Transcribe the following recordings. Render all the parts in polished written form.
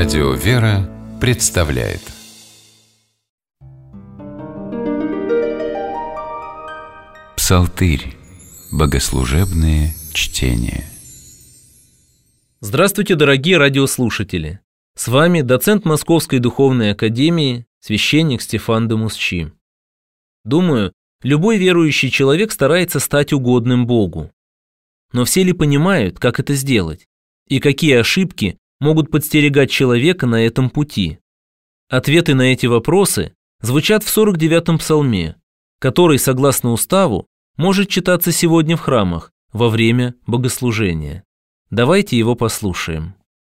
Радио «Вера» представляет Псалтырь. Богослужебные чтения. Здравствуйте, дорогие радиослушатели! С вами доцент Московской Духовной Академии, священник Стефан де Мусчи. Думаю, любой верующий человек старается стать угодным Богу. Но все ли понимают, как это сделать? И какие ошибки могут подстерегать человека на этом пути? Ответы на эти вопросы звучат в 49-м псалме, который, согласно уставу, может читаться сегодня в храмах во время богослужения. Давайте его послушаем.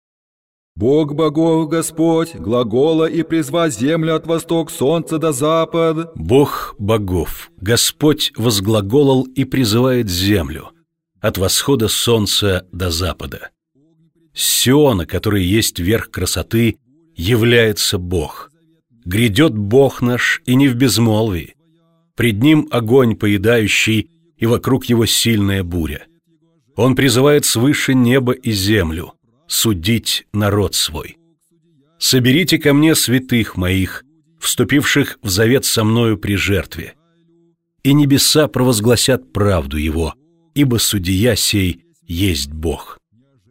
Бог богов Господь, глагола и призва землю от восток солнца до запад. Бог богов, Господь возглаголал и призывает землю от восхода солнца до запада. С Сиона, который есть верх красоты, является Бог. Грядет Бог наш, и не в безмолвии. Пред Ним огонь поедающий, и вокруг Его сильная буря. Он призывает свыше небо и землю судить народ свой. «Соберите ко мне святых моих, вступивших в завет со мною при жертве, и небеса провозгласят правду Его, ибо судья сей есть Бог.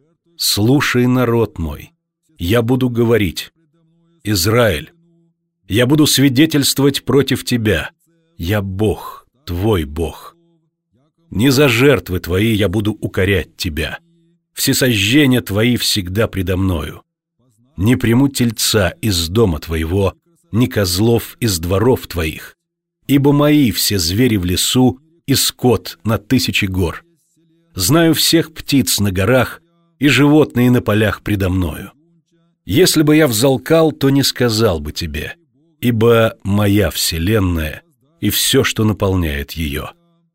Слушай, народ мой, я буду говорить. Израиль, я буду свидетельствовать против тебя. Я Бог, твой Бог. Не за жертвы твои я буду укорять тебя. Всесожжения твои всегда предо мною. Не приму тельца из дома твоего, ни козлов из дворов твоих, ибо мои все звери в лесу и скот на 1000 гор. Знаю всех птиц на горах и животные на полях предо мною. Если бы я взалкал, то не сказал бы тебе, ибо моя вселенная и все, что наполняет ее.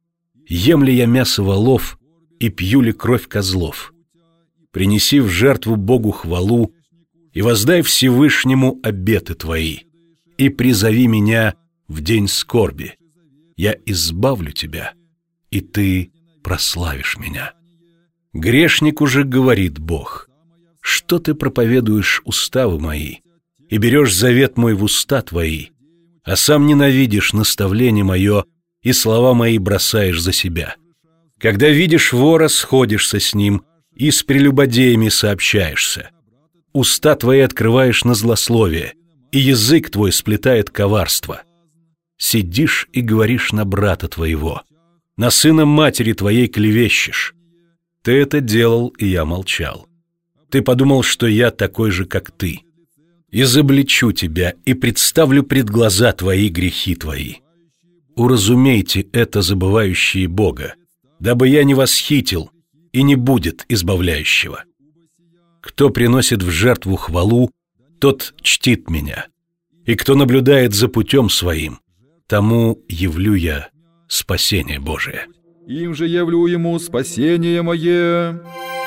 Ем ли я мясо волов и пью ли кровь козлов? Принеси в жертву Богу хвалу и воздай Всевышнему обеты твои, и призови меня в день скорби. Я избавлю тебя, и ты прославишь меня. Грешнику же говорит Бог: что ты проповедуешь уставы мои и берешь завет мой в уста твои, а сам ненавидишь наставление мое и слова мои бросаешь за себя? Когда видишь вора, сходишься с ним и с прелюбодеями сообщаешься. Уста твои открываешь на злословие, и язык твой сплетает коварство. Сидишь и говоришь на брата твоего, на сына матери твоей клевещешь. Ты это делал, и я молчал. Ты подумал, что я такой же, как ты. Изобличу тебя и представлю пред глаза твои грехи твои. Уразумейте это, забывающие Бога, дабы я не восхитил, и не будет избавляющего. Кто приносит в жертву хвалу, тот чтит меня, и кто наблюдает за путем своим, тому явлю я спасение Божие. Им же явлю ему спасение мое.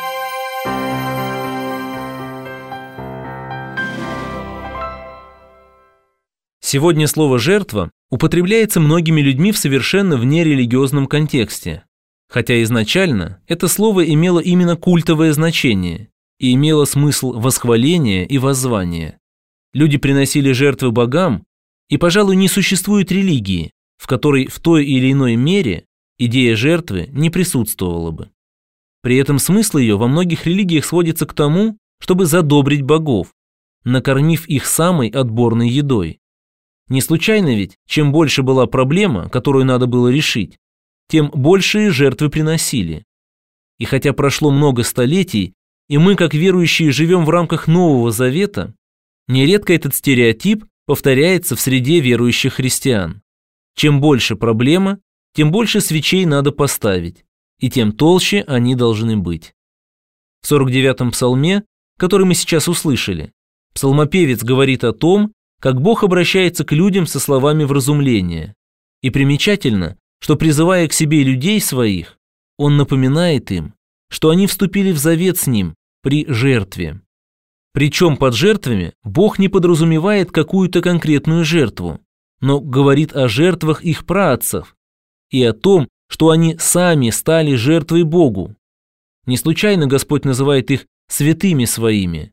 Сегодня слово «жертва» употребляется многими людьми в совершенно внерелигиозном контексте, хотя изначально это слово имело именно культовое значение и имело смысл восхваления и воззвания. Люди приносили жертвы богам, и, пожалуй, не существует религии, в которой в той или иной мере идея жертвы не присутствовала бы. При этом смысл ее во многих религиях сводится к тому, чтобы задобрить богов, накормив их самой отборной едой. Не случайно ведь, чем больше была проблема, которую надо было решить, тем большие жертвы приносили. И хотя прошло много столетий, и мы, как верующие, живем в рамках Нового Завета, нередко этот стереотип повторяется в среде верующих христиан. Чем больше проблема, тем больше свечей надо поставить, и тем толще они должны быть. В 49-м псалме, который мы сейчас услышали, псалмопевец говорит о том, как Бог обращается к людям со словами вразумления. И примечательно, что, призывая к себе людей своих, Он напоминает им, что они вступили в завет с Ним при жертве. Причем под жертвами Бог не подразумевает какую-то конкретную жертву, но говорит о жертвах их праотцев и о том, что они сами стали жертвой Богу. Не случайно Господь называет их святыми своими,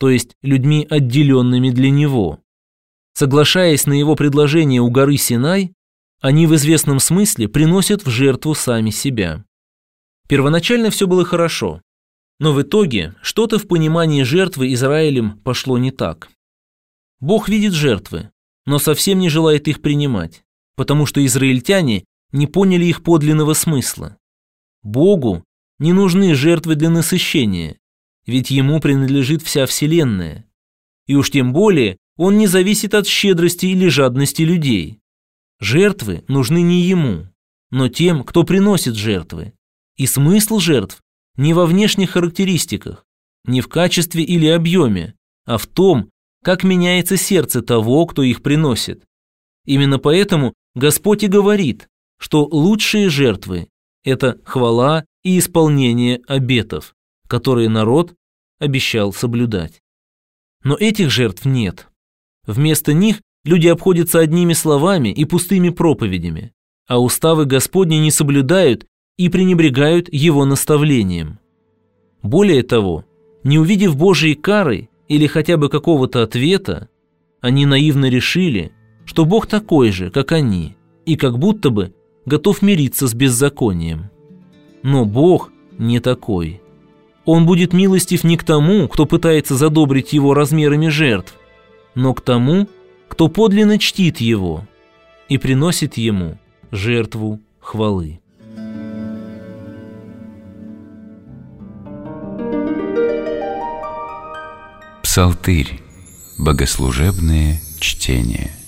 то есть людьми, отделенными для Него. Соглашаясь на Его предложение у горы Синай, они в известном смысле приносят в жертву сами себя. Первоначально все было хорошо, но в итоге что-то в понимании жертвы Израилем пошло не так. Бог видит жертвы, но совсем не желает их принимать, потому что израильтяне не поняли их подлинного смысла. Богу не нужны жертвы для насыщения, ведь Ему принадлежит вся вселенная. И уж тем более Он не зависит от щедрости или жадности людей. Жертвы нужны не Ему, но тем, кто приносит жертвы. И смысл жертв не во внешних характеристиках, не в качестве или объеме, а в том, как меняется сердце того, кто их приносит. Именно поэтому Господь и говорит, что лучшие жертвы – это хвала и исполнение обетов, которые народ обещал соблюдать. Но этих жертв нет. Вместо них люди обходятся одними словами и пустыми проповедями, а уставы Господни не соблюдают и пренебрегают Его наставлением. Более того, не увидев Божьей кары или хотя бы какого-то ответа, они наивно решили, что Бог такой же, как они, и как будто бы готов мириться с беззаконием. Но Бог не такой. Он будет милостив не к тому, кто пытается задобрить Его размерами жертв, но к тому, кто подлинно чтит Его и приносит Ему жертву хвалы. Псалтырь. Богослужебные чтения.